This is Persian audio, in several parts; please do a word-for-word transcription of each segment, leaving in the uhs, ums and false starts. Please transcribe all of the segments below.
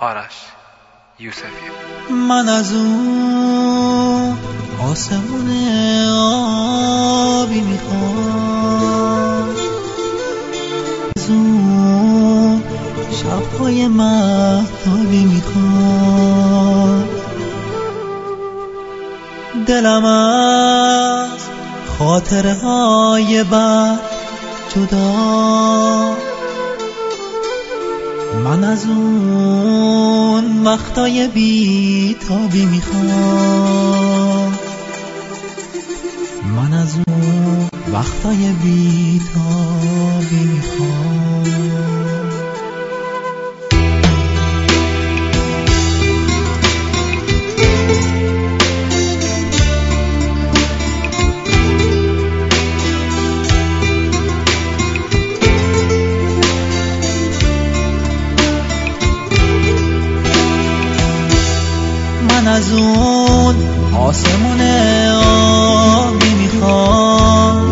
آرش یوسفی. من از اون آسمون آبی میخوام، از اون شبهای مهتابی میخوام، دلم از خاطره های بد جدا، من از اون وقتای بی‌تابی میخوام، من از اون وقتای بی‌تابی میخوام. من از اون آسمون آبی میخوام،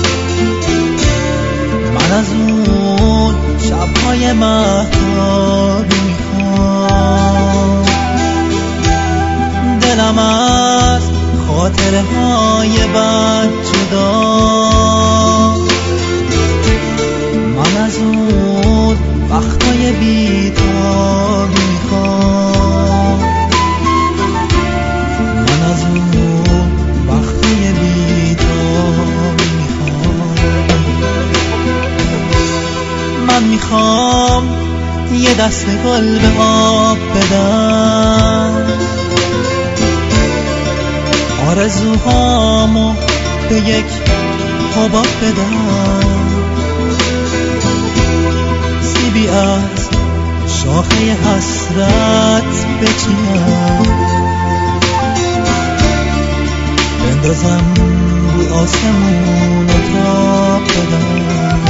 من از اون شبهای مهتابی میخوام، دلم از خاطره های بد جدا، من از اون وقتای بی‌تابی میخوام، من میخوام یه دست گل به آب بدم، آرزوهامو به یک حباب بدم، سیبی از شاخه حسرت بچینم، بندازم روی آسمون و تاب بدم،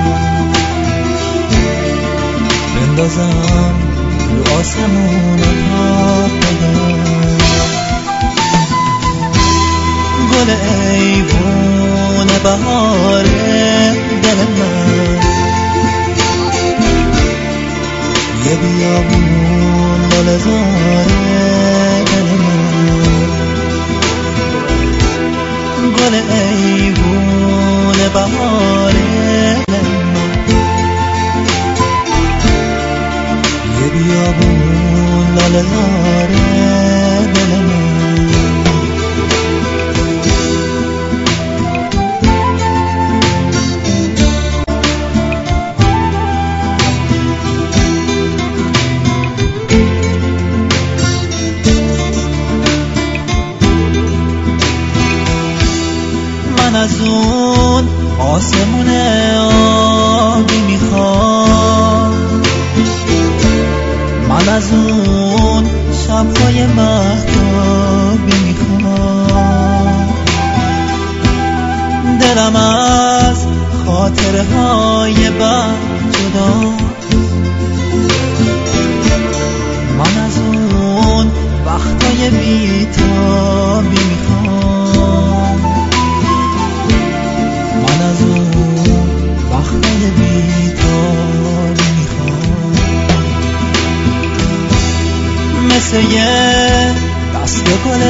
بندازم رو آسمون و تاب بدم، گل ایوون بهار دل من، یه بیابون لاله‌زار دل من، گل ایوون بهار دل من، یه بیابون لاله‌زار دل من. من از اون آسمون آبی میخوام، من از اون شبهای مهتابی میخوام، دلم از خاطره های بد جدا، من از اون وقتای بی‌تابی میخوام، من از اون وقتای بی‌تابی میخوام، مثل یه دست گل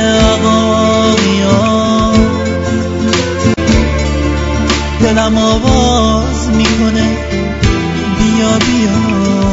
عقاقیان دلم آواز میکنه بیا بیا،